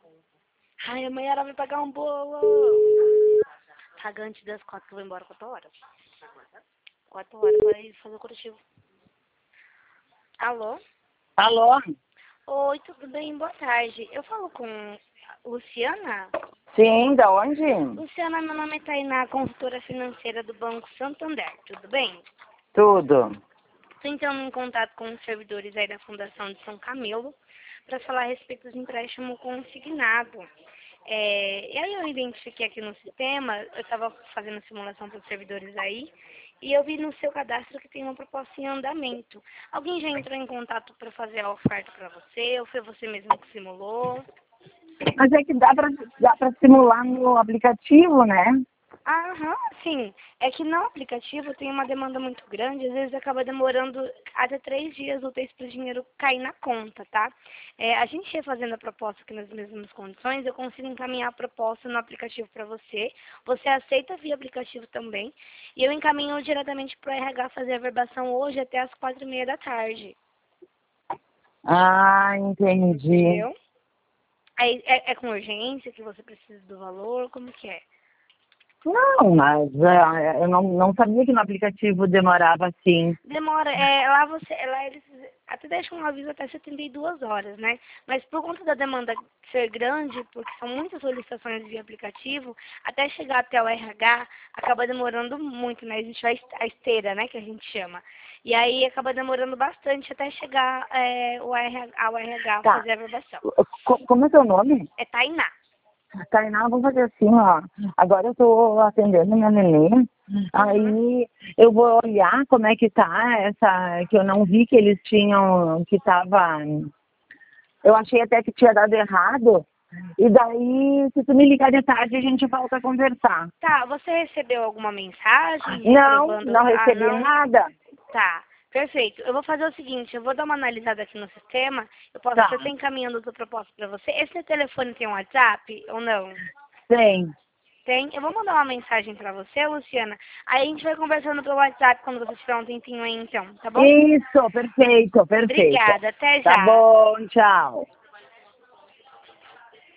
Ai, amanhã ela vai pagar um bolo. Paga antes das 4 que eu vou embora 4 horas. 4 horas para ir fazer o curativo. Alô? Alô? Oi, tudo bem? Boa tarde. Eu falo com Luciana? Sim, da onde? Luciana, meu nome é Tainá, consultora financeira do Banco Santander. Tudo bem? Tudo. Estou entrando em contato com os servidores aí da Fundação de São Camilo para falar a respeito do empréstimo consignado. E aí eu identifiquei aqui no sistema, eu estava fazendo simulação para os servidores aí, e eu vi no seu cadastro que tem uma proposta em andamento. Alguém já entrou em contato para fazer a oferta para você, ou foi você mesmo que simulou? Mas é que dá pra simular no aplicativo, né? Aham, sim. É que no aplicativo tem uma demanda muito grande, às vezes acaba demorando até 3 dias úteis para o dinheiro cair na conta, tá? A gente refazendo a proposta aqui nas mesmas condições, eu consigo encaminhar a proposta no aplicativo para você. Você aceita via aplicativo também. E eu encaminho diretamente para o RH fazer a verbação hoje até as 4:30 da tarde. Ah, entendi. Entendeu? Aí, é com urgência que você precisa do valor? Como que é? Não, mas eu não sabia que no aplicativo demorava assim. Demora, lá eles até deixam um aviso até 72 horas, né? Mas por conta da demanda ser grande, porque são muitas solicitações via aplicativo, até chegar até o RH, acaba demorando muito, né? Existe a esteira, né, que a gente chama. E aí acaba demorando bastante até chegar ao RH Tá. fazer a verbação. Como é teu nome? É Tainá. Tainá, vamos fazer assim, ó. Agora eu tô atendendo minha neném. Aí eu vou olhar como é que tá essa, que eu não vi que eles tinham, que tava. Eu achei até que tinha dado errado. E daí, se tu me ligar de tarde, a gente volta a conversar. Tá, você recebeu alguma mensagem Não, reprovando? não Ah, recebi não? nada. Tá, perfeito. Eu vou fazer o seguinte, eu vou dar uma analisada aqui no sistema, eu posso Tá, até estar encaminhando outra proposta para você. Esse telefone tem um WhatsApp ou não? tem. Tem? Eu vou mandar uma mensagem para você, Luciana. Aí a gente vai conversando pelo WhatsApp quando você tiver um tempinho aí, então, tá bom? Isso, perfeito, perfeito. Obrigada, até Tá já. bom, tchau.